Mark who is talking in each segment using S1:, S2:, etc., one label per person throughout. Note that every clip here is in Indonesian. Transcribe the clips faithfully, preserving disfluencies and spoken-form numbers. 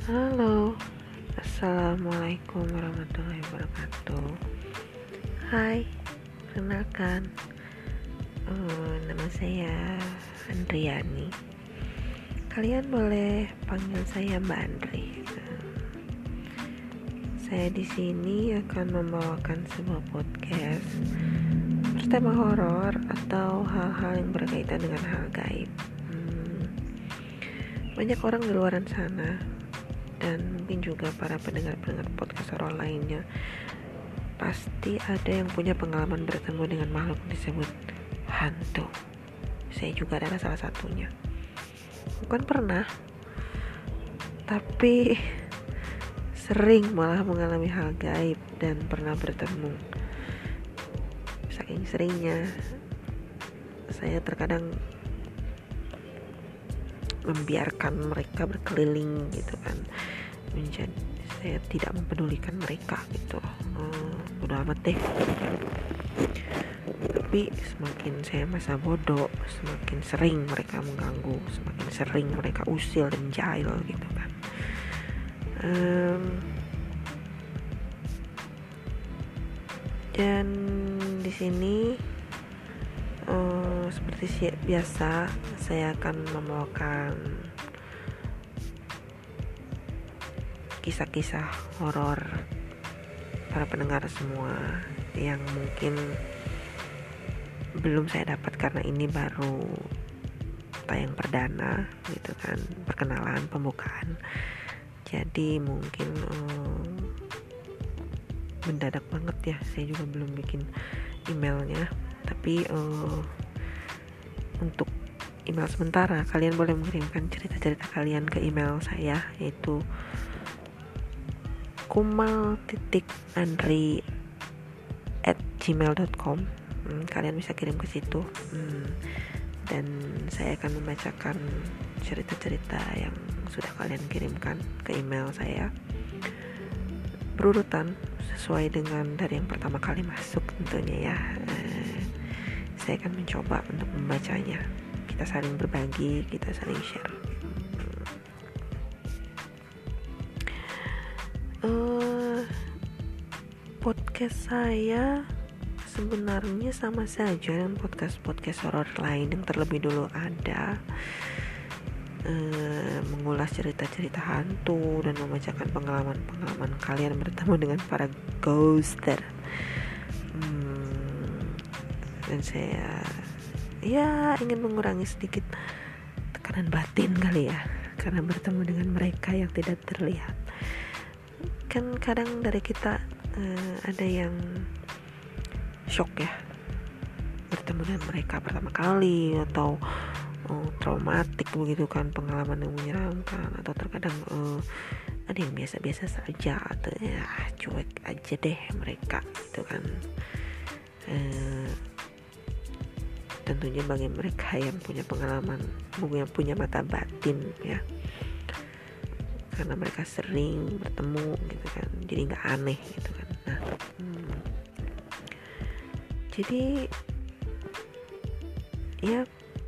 S1: Halo, assalamualaikum warahmatullahi wabarakatuh. Hai, perkenalkan, eh, nama saya Andriani. Kalian boleh panggil saya Mbak Andri. Eh, Saya di sini akan membawakan sebuah podcast bertema horor atau hal-hal yang berkaitan dengan hal gaib. Hmm, banyak orang di luar sana dan mungkin juga para pendengar-pendengar podcast horor lainnya pasti ada yang punya pengalaman bertemu dengan makhluk disebut hantu. Saya juga adalah salah satunya. Bukan pernah, tapi sering malah mengalami hal gaib dan pernah bertemu. Saking seringnya, saya terkadang membiarkan mereka berkeliling gitu kan. Menjadi saya tidak mempedulikan mereka gitu. Hmm, udah amat deh. Tapi semakin saya masa bodoh, semakin sering mereka mengganggu, semakin sering mereka usil dan jahil gitu kan. Um, dan di sini um, seperti biasa saya akan membawakan kisah-kisah horor para pendengar semua yang mungkin belum saya dapat karena ini baru tayang perdana gitu kan, perkenalan, pembukaan. Jadi mungkin um, mendadak banget ya, saya juga belum bikin emailnya. Tapi um, untuk email sementara kalian boleh mengirimkan cerita-cerita kalian ke email saya, yaitu kumal titik andri at gmail dot com. Hmm, kalian bisa kirim ke situ, hmm, dan saya akan membacakan cerita-cerita yang sudah kalian kirimkan ke email saya berurutan sesuai dengan dari yang pertama kali masuk tentunya ya. Eh, saya akan mencoba untuk membacanya. Kita saling berbagi, kita saling share. Uh, podcast saya sebenarnya sama saja dengan podcast-podcast horor lain yang terlebih dulu ada, e, mengulas cerita-cerita hantu dan membacakan pengalaman-pengalaman kalian bertemu dengan para ghoster. Hmm, dan saya ya ingin mengurangi sedikit tekanan batin kali ya, karena bertemu dengan mereka yang tidak terlihat. Kan kadang dari kita e, ada yang shock ya bertemu dengan mereka pertama kali, atau oh, traumatik begitu kan, pengalaman yang menyeramkan, atau terkadang uh, ada yang biasa-biasa saja atau ya cuek aja deh mereka gitu kan. Uh, tentunya bagi mereka yang punya pengalaman, yang punya mata batin ya, karena mereka sering bertemu gitu kan, jadi nggak aneh gitu kan. Nah, hmm. Jadi ya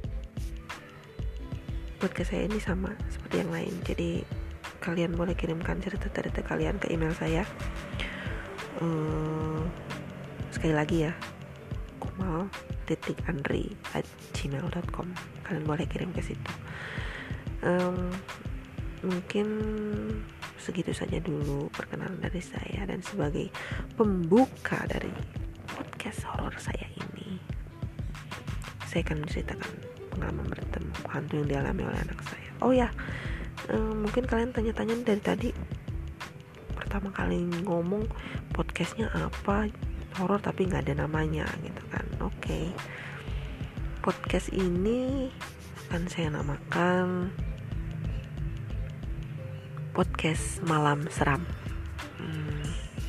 S1: podcast saya ini sama seperti yang lain. Jadi kalian boleh kirimkan cerita-cerita kalian ke email saya. Uh, sekali lagi ya, kumal titik andri at gmail dot com. Kalian boleh kirim ke situ. Um, mungkin segitu saja dulu perkenalan dari saya, dan sebagai pembuka dari podcast horor saya ini, saya akan menceritakan pengalaman bertemu hantu yang dialami oleh anak saya. Oh ya, eh, mungkin kalian tanya-tanya dari tadi, pertama kali ngomong podcastnya apa, horor tapi nggak ada namanya gitu kan. Oke, okay. Podcast ini akan saya namakan podcast malam seram. Hmm.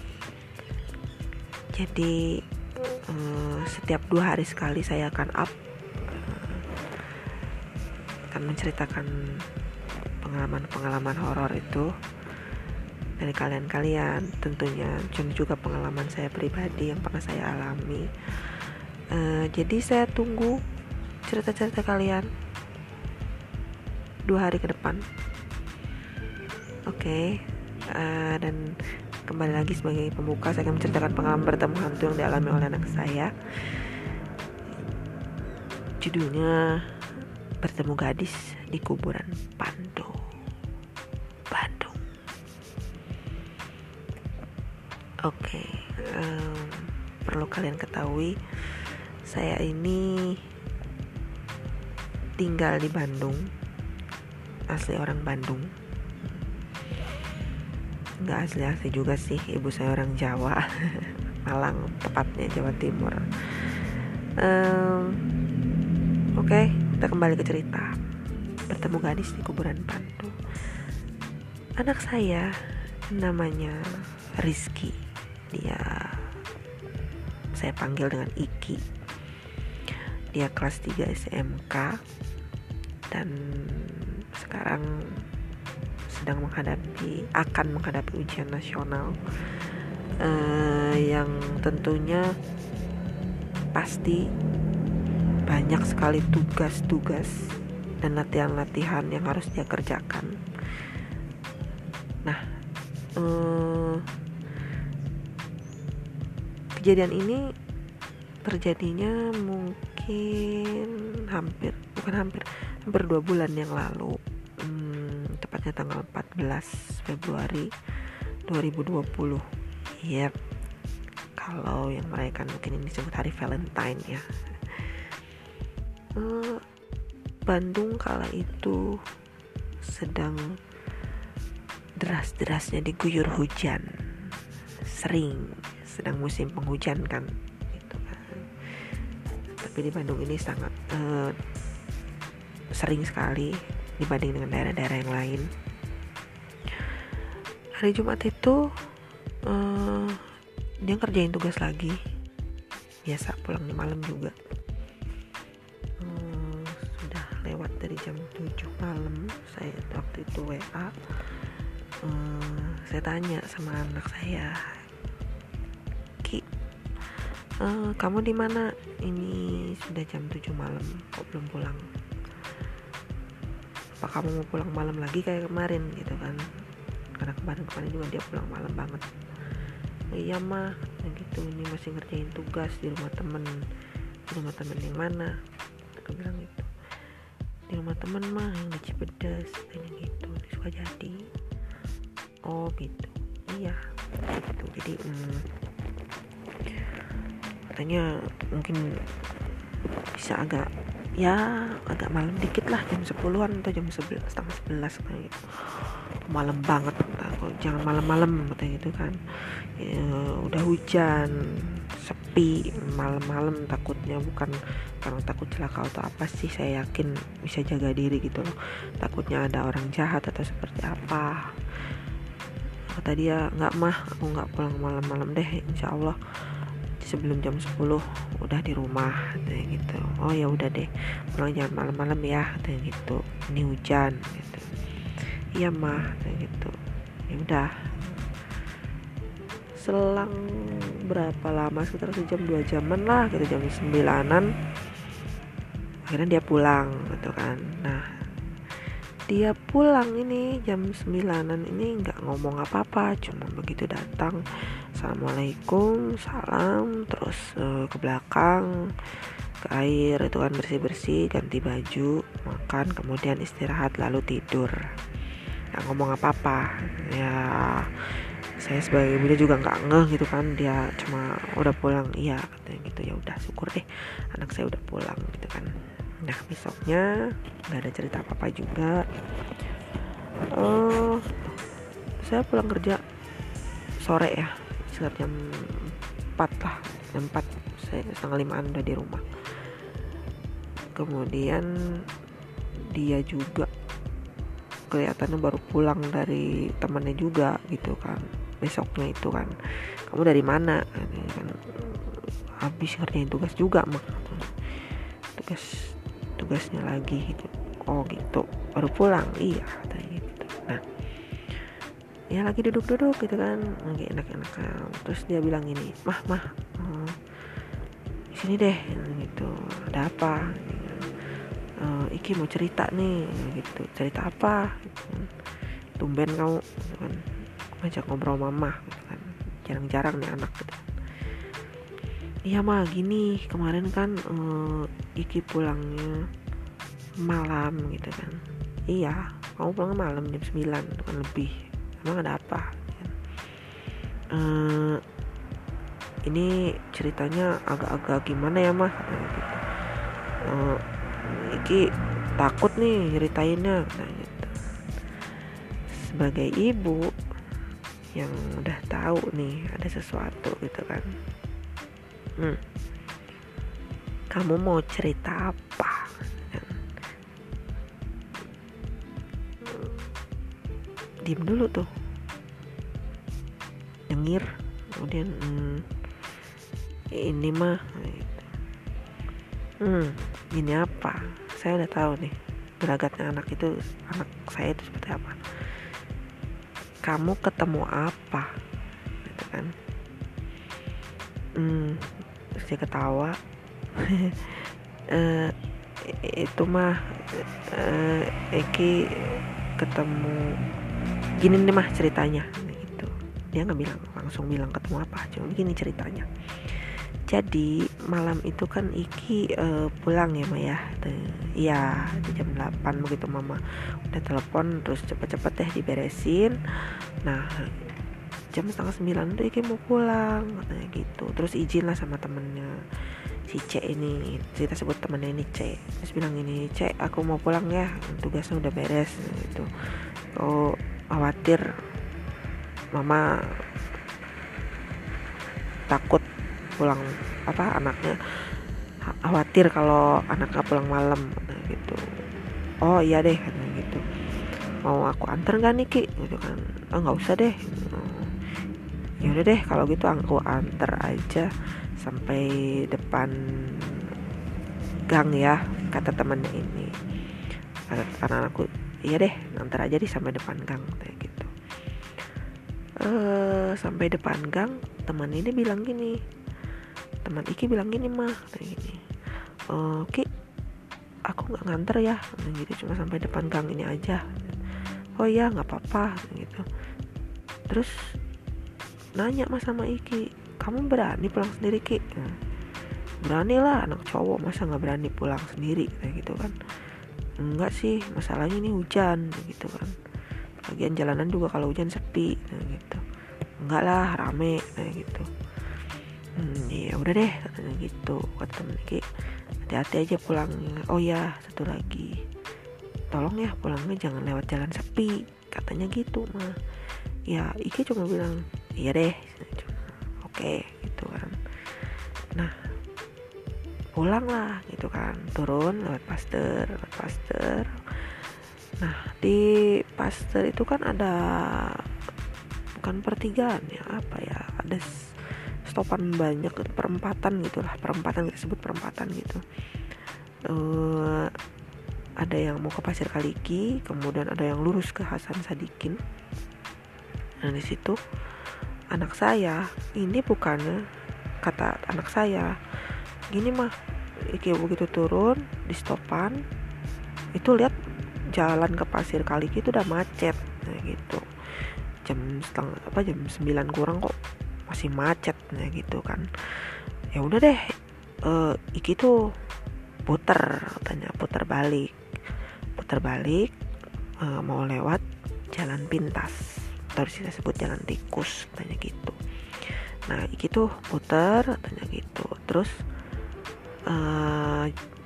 S1: Jadi uh, setiap dua hari sekali saya akan up, uh, akan menceritakan pengalaman-pengalaman horor itu dari kalian-kalian tentunya, dan juga pengalaman saya pribadi yang pernah saya alami. Uh, jadi saya tunggu cerita-cerita kalian dua hari ke depan. Oke, uh, dan kembali lagi sebagai pembuka, saya akan menceritakan pengalaman bertemu hantu yang dialami oleh anak saya. Judulnya Bertemu Gadis di Kuburan Pando, Bandung. Oke, um, perlu kalian ketahui, saya ini tinggal di Bandung, asli orang Bandung. Nggak asli-asli juga sih, ibu saya orang Jawa, Malang tepatnya, Jawa Timur. um, Oke, okay, kita kembali ke cerita. Bertemu gadis di kuburan Pando. Anak saya namanya Rizky. Dia saya panggil dengan Iki. Dia kelas tiga S M K dan sekarang sedang menghadapi akan menghadapi ujian nasional uh, yang tentunya pasti banyak sekali tugas-tugas dan latihan-latihan yang harus dia kerjakan. Nah, eh, kejadian ini terjadinya mungkin hampir, bukan hampir, hampir dua bulan yang lalu, hmm, tepatnya tanggal empat belas Februari dua ribu dua puluh. Yep, kalau yang merayakan mungkin ini disebut hari Valentine ya. Bandung kala itu sedang deras-derasnya diguyur hujan, sering sedang musim penghujan kan, gitu kan. Tapi di Bandung ini sangat uh, sering sekali dibanding dengan daerah-daerah yang lain. Hari Jumat itu uh, dia kerjain tugas lagi, biasa pulangnya malam juga. Lewat dari jam tujuh malam, saya waktu itu W A, uh, saya tanya sama anak saya, Ki, uh, kamu di mana? Ini sudah jam tujuh malam, kok belum pulang? Apa kamu mau pulang malam lagi kayak kemarin gitu kan? Karena kemarin-kemarin juga dia pulang malam banget. Iya mah, gitu, ini masih ngerjain tugas di rumah temen. Di rumah temen yang mana? Aku bilang gitu. Di rumah temen mah yang di Cipedes, kayak gitu, di Sukajadi. Oh gitu, iya gitu. Jadi hmm, katanya mungkin bisa agak ya agak malam dikit lah, jam sepuluhan atau jam sebelas, setengah sebelas kayak gitu. Malam banget, kok jangan malam-malam katanya gitu kan. Ya, udah hujan, sepi, malam-malam takutnya, bukan karena takut celaka atau apa sih, saya yakin bisa jaga diri gitu loh, takutnya ada orang jahat atau seperti apa. Kata dia, nggak mah, aku nggak pulang malam-malam deh, insya Allah sebelum jam sepuluh udah di rumah kayak gitu. Oh ya udah deh, pulang jangan malam-malam ya kayak gitu, ini hujan gitu. Iya mah kayak gitu. Ya udah, selang berapa lama, sekitar sejam dua jaman lah gitu, jam sembilanan akhirnya dia pulang gitu kan. Nah, dia pulang ini jam sembilanan ini nggak ngomong apa-apa, cuma begitu datang, assalamualaikum, salam, terus uh, ke belakang ke air itu kan, bersih-bersih, ganti baju, makan, kemudian istirahat, lalu tidur. Nggak ngomong apa-apa. Ya saya sebagai ibunya juga nggak ngeh gitu kan, dia cuma udah pulang, iya katanya gitu. Ya udah, syukur deh anak saya udah pulang gitu kan. Nah, besoknya nggak ada cerita apa-apa juga. Uh, saya pulang kerja sore ya, sekitar jam empat lah, jam empat, saya setengah limaan udah di rumah. Kemudian dia juga kelihatannya baru pulang dari temannya juga gitu kan, besoknya itu kan. Kamu dari mana? Kan habis ngerjain tugas juga mah, tugas tugasnya lagi gitu. Oh gitu, baru pulang. Iya katanya gitu. Nah, ya lagi duduk-duduk gitu kan, lagi enak-enakan. Terus dia bilang gini, mah mah hmm, sini deh gitu, ada apa? Uh, Iki mau cerita nih gitu. Cerita apa? Gitu. tumben kamu gitu kan ngajak ngobrol mama gitu kan, jarang-jarang nih anak gitu. Iya mah gini, kemarin kan uh, Iki pulangnya malam gitu kan. Iya, kamu pulang malam jam sembilan kan lebih. Emang ada apa? Uh, ini ceritanya agak-agak gimana ya mah? Gitu. Uh, Iki takut nih ceritainnya gitu. Sebagai ibu yang udah tahu nih ada sesuatu gitu kan. Hmm. Kamu mau cerita apa? Diam dulu tuh, nyengir, kemudian hmm, ini mah gitu. hmm ini apa, saya udah tahu nih gelagatnya anak itu, anak saya itu seperti apa. Kamu ketemu apa gitu kan. hmm terus dia ketawa. uh, itu mah uh, Eki ketemu gini nih mah ceritanya gitu. Dia nggak bilang langsung bilang ketemu apa, cuma gini ceritanya. Jadi malam itu kan Iki uh, pulang ya Maya, iya jam delapan begitu mama udah telepon, terus cepet-cepet deh diberesin. Nah jam setengah sembilan tuh Iki mau pulang katanya gitu, terus izin lah sama temennya si C ini, kita sebut temennya ini C, terus bilang ini, C aku mau pulang ya, tugasnya udah beres gitu. Oh khawatir mama takut pulang apa anaknya khawatir kalau anaknya pulang malam gitu. Oh iya deh gitu, mau aku anter nggak nih Ki gitu kan. Oh nggak usah deh, ya udah deh kalau gitu aku anter aja sampai depan gang ya, kata temannya ini. Kata anak-anakku, iya deh anter aja deh sampai depan gang kayak gitu. Uh, sampai depan gang teman ini bilang gini, teman Iki bilang gini mah kayak gini, uh, Ki aku nggak nganter ya gitu, cuma sampai depan gang ini aja. Oh iya nggak apa-apa gitu. Terus nanya mas sama Iki, kamu berani pulang sendiri Ki? Nah, berani lah, anak cowok masa nggak berani pulang sendiri kayak gitu kan. Enggak sih, masalahnya ini hujan gitu kan, bagian jalanan juga kalau hujan sepi nah gitu. Enggak lah, rame kayak gitu. Hmm, ya udah deh katanya gitu, kata temen Iki, hati-hati aja pulangnya. Oh ya satu lagi, tolong ya pulangnya jangan lewat jalan sepi katanya gitu mah. Ya Iki cuma bilang iya deh, oke gitu kan. Nah pulang lah gitu kan, turun lewat Pasteur, lewat Pasteur. Nah di Pasteur itu kan ada bukan pertigaan ya, apa ya, ada stopan banyak, perempatan gitulah, perempatan kita sebut perempatan gitu. Uh, ada yang mau ke Pasir Kaliki, kemudian ada yang lurus ke Hasan Sadikin. Nah di situ anak saya ini bukannya, kata anak saya gini mah, Iki begitu turun di stopan itu lihat jalan ke Pasir Kaliki itu udah macet nah gitu. Jam setengah apa jam sembilan kurang kok masih macet nah gitu kan. Ya udah deh, uh, Iki tuh puter, katanya puter balik, puter balik uh, mau lewat jalan pintas, atau kita sebut jalan tikus katanya gitu. Nah Iki tuh puter katanya gitu, terus uh,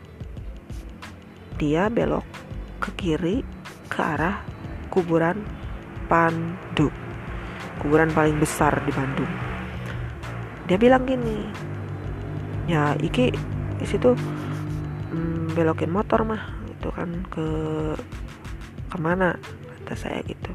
S1: dia belok ke kiri ke arah kuburan Pandu, kuburan paling besar di Bandung. Dia bilang gini, ya Iki di situ mm, belokin motor mah itu kan ke kemana kata saya gitu,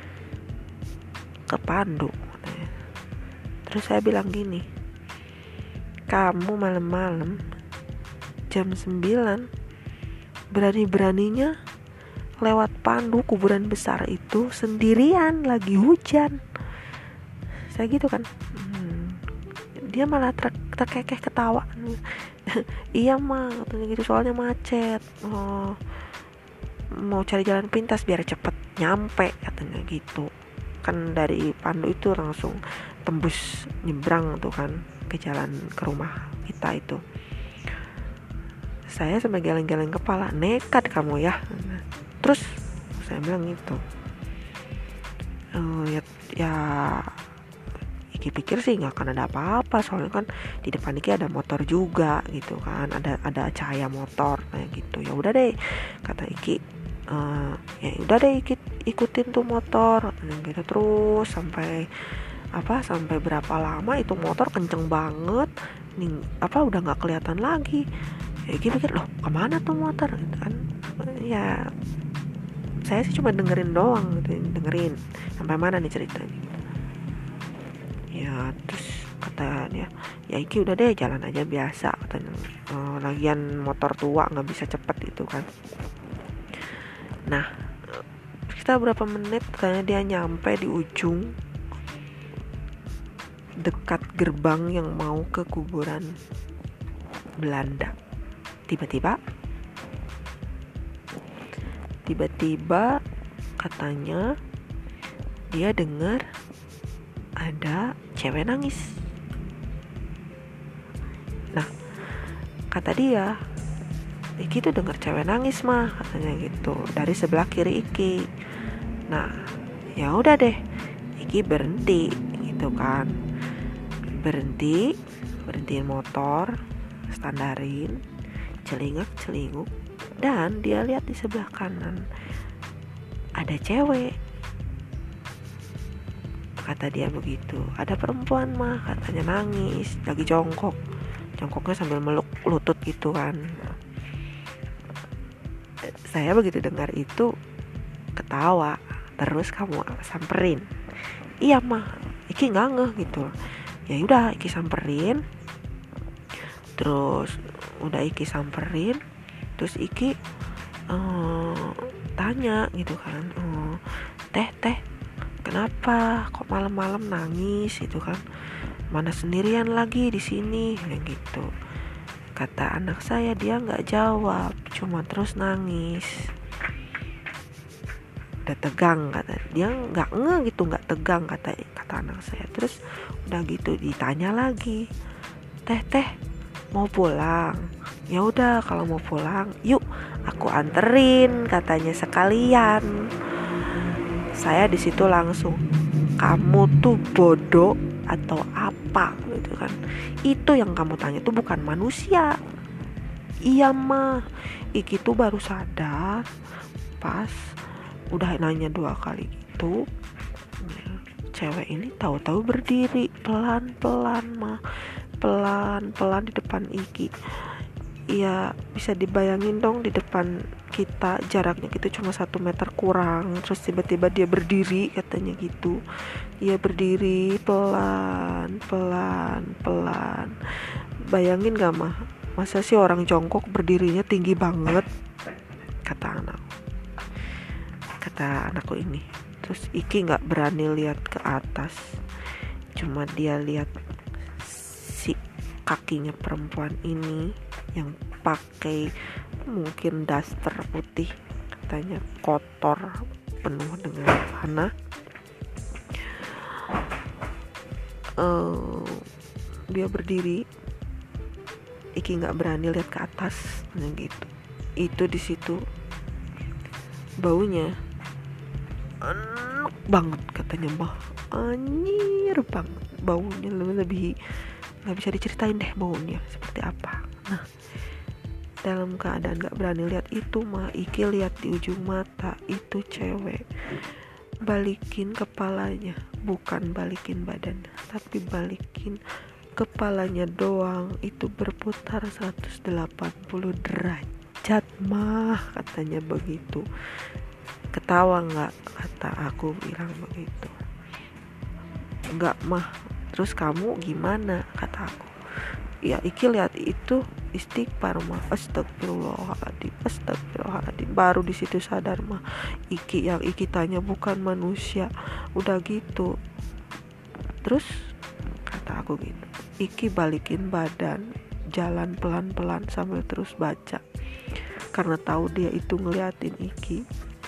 S1: ke Pandu katanya. Terus saya bilang gini, kamu malam-malam jam sembilan berani-beraninya lewat Pandu kuburan besar itu sendirian lagi hujan. Saya gitu kan. hmm. Dia malah ter- terkekeh ketawa. Iya mah katanya gitu, soalnya macet. Oh mau cari jalan pintas biar cepet nyampe, katanya gitu kan. Dari Pandu itu langsung tembus nyebrang tuh kan ke jalan ke rumah kita itu. Saya sampai geleng-geleng kepala, nekat kamu ya. Terus saya bilang gitu, e, ya, ya Iki pikir sih nggak akan ada apa-apa, soalnya kan di depan Iki ada motor juga gitu kan, ada ada cahaya motor kayak gitu. Ya udah deh, kata Iki, e, ya udah deh Iki ikutin tuh motor gitu terus sampai apa sampai berapa lama itu motor kenceng banget nih, apa udah nggak kelihatan lagi. Ya Iki pikir, loh kemana tuh motor gitu kan. Ya saya sih cuma dengerin doang gitu, dengerin sampai mana nih ceritanya. Ya terus kata dia, ya Iki udah deh jalan aja biasa katanya, e, lagian motor tua nggak bisa cepet itu kan. Nah kita berapa menit katanya dia nyampe di ujung dekat gerbang yang mau ke kuburan Belanda. Tiba-tiba tiba-tiba katanya dia dengar ada cewek nangis. Nah kata dia, Iki tuh dengar cewek nangis mah, katanya gitu dari sebelah kiri Iki. Nah ya udah deh, Iki berhenti gitu kan, berhenti berhentiin motor, standarin, celingak celinguk, dan dia lihat di sebelah kanan ada cewek. Kata dia begitu, ada perempuan mah, katanya nangis, lagi jongkok, jongkoknya sambil meluk lutut gitu kan. Saya begitu dengar itu ketawa, terus kamu samperin. Iya mah, Iki nggak ngeh gitu. Ya udah Iki samperin, terus udah Iki samperin, terus Iki uh, tanya gitu kan, uh, teh teh kenapa kok malam-malam nangis gitu kan, mana sendirian lagi di sini kayak gitu. Kata anak saya, dia nggak jawab, cuma terus nangis. Udah tegang, kata dia, nggak nge gitu, nggak tegang, kata kata anak saya. Terus udah gitu ditanya lagi, teh teh mau pulang? Ya udah kalau mau pulang, yuk aku anterin, katanya sekalian. Saya di situ langsung, kamu tuh bodoh atau apa gitu kan? Itu yang kamu tanya tuh bukan manusia. Iya mah, Iki tuh baru sadar pas udah nanya dua kali gitu. Cewek ini tahu-tahu berdiri pelan-pelan mah, pelan-pelan di depan Iki. Ya bisa dibayangin dong, di depan kita jaraknya gitu cuma satu meter kurang, terus tiba-tiba dia berdiri, katanya gitu. Dia berdiri pelan pelan pelan. Bayangin gak mah, masa sih orang jongkok berdirinya tinggi banget, kata anak kata anakku ini. Terus Iki nggak berani lihat ke atas, cuma dia lihat si kakinya perempuan ini yang pakai mungkin daster putih, katanya kotor penuh dengan tanah. Uh, dia berdiri, Iki nggak berani lihat ke atas, gitu. Itu di situ baunya enak banget, katanya mah anjir banget baunya, lebih lebih nggak bisa diceritain deh baunya seperti apa. Nah dalam keadaan gak berani lihat itu mah, Iki lihat di ujung mata itu cewek balikin kepalanya, bukan balikin badan, tapi balikin kepalanya doang, itu berputar seratus delapan puluh derajat mah, katanya begitu. Ketawa gak? Kata aku bilang begitu. Enggak mah. Terus kamu gimana? Kata aku. Ya Iki lihat itu istighfar mah, astagfirullahaladzim, astagfirullahaladzim. Baru di situ sadar mah, Iki yang Iki tanya bukan manusia. Udah gitu, terus kata aku gitu, Iki balikin badan, jalan pelan-pelan sambil terus baca, karena tahu dia itu ngeliatin Iki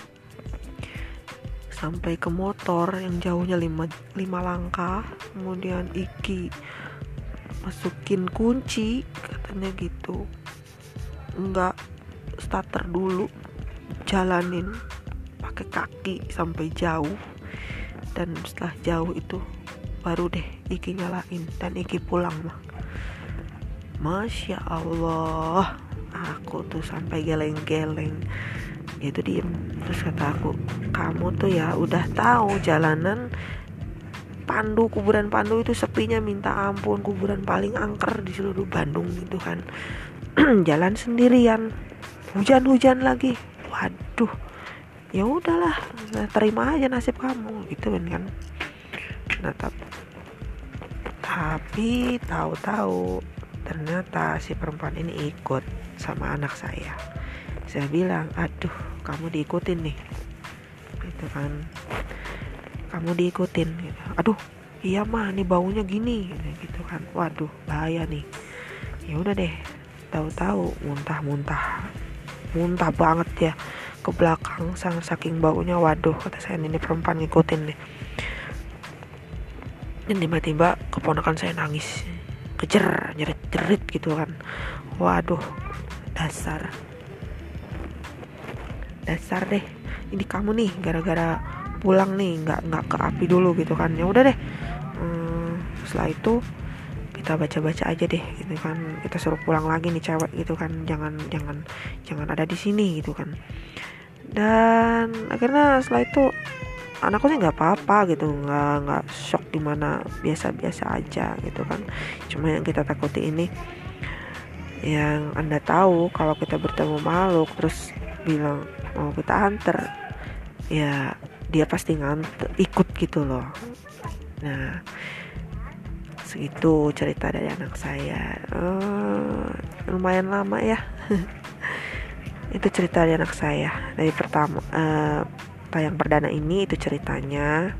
S1: sampai ke motor yang jauhnya lima, lima langkah. Kemudian Iki masukin kunci, katanya gitu, enggak starter dulu, jalanin pakai kaki sampai jauh. Dan setelah jauh itu baru deh Iki nyalain dan Iki pulang mah. Masya Allah, aku tuh sampai geleng-geleng. Itu diem. Terus kata aku, kamu tuh ya udah tahu jalanan Pandu, kuburan Pandu itu sepinya minta ampun, kuburan paling angker di seluruh Bandung gitu kan. Jalan sendirian, hujan-hujan lagi. Waduh, ya udahlah, terima aja nasib kamu gitu kan. Nah, tapi, tapi tahu-tahu ternyata si perempuan ini ikut sama anak saya. Saya bilang, aduh, kamu diikutin nih, gitu kan, kamu diikutin, gitu. Aduh, iya mah, nih baunya gini, gitu kan, waduh, bahaya nih. Ya udah deh, tahu-tahu muntah-muntah, muntah banget ya ke belakang, sang saking baunya, waduh, kata saya, ini perempuan ngikutin nih. Dan tiba-tiba keponakan saya nangis, kejer, jerit-jerit gitu kan, waduh, dasar. dasar deh ini kamu nih gara-gara pulang nih nggak nggak ke api dulu gitu kan. Ya udah deh, hmm, setelah itu kita baca-baca aja deh gitu kan, kita suruh pulang lagi nih cewek gitu kan, jangan jangan jangan ada di sini gitu kan. Dan akhirnya setelah itu anakku sih nggak apa-apa gitu, nggak nggak shock gimana, biasa-biasa aja gitu kan. Cuma yang kita takuti ini, yang Anda tahu kalau kita bertemu makhluk terus bilang mau kita anter, ya dia pasti nganter, ikut gitu loh. Nah, segitu cerita dari anak saya. uh, lumayan lama ya. Itu cerita dari anak saya dari pertama, uh, tayang perdana ini. Itu ceritanya.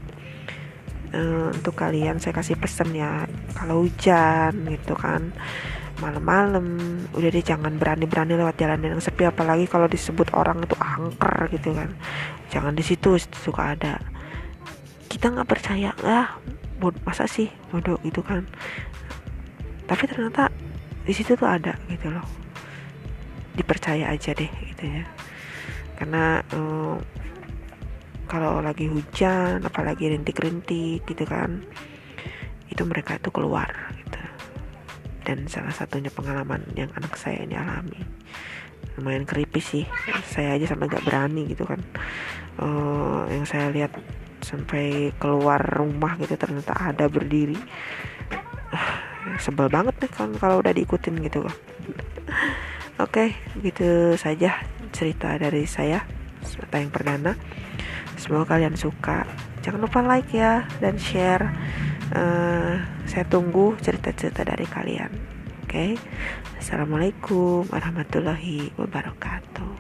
S1: Uh, untuk kalian saya kasih pesan ya, kalau hujan gitu kan, malam-malam udah deh jangan berani-berani lewat jalan yang sepi, apalagi kalau disebut orang itu angker gitu kan. Jangan di situ suka ada, kita nggak percaya, ah bod masa sih bodoh gitu kan, tapi ternyata di situ tuh ada gitu loh. Dipercaya aja deh gitu ya, karena um, kalau lagi hujan apalagi rintik-rintik gitu kan, itu mereka itu keluar gitu. Dan salah satunya pengalaman yang anak saya ini alami, lumayan creepy sih, saya aja sampai gak berani gitu kan. Uh, yang saya lihat sampai keluar rumah gitu ternyata ada berdiri. uh, sebel banget nih kan kalau udah diikutin gitu kan. Oke, gitu saja cerita dari saya tayang perdana. Semoga kalian suka. Jangan lupa like ya dan share. Uh, saya tunggu cerita-cerita dari kalian. Oke, okay? Assalamualaikum warahmatullahi wabarakatuh.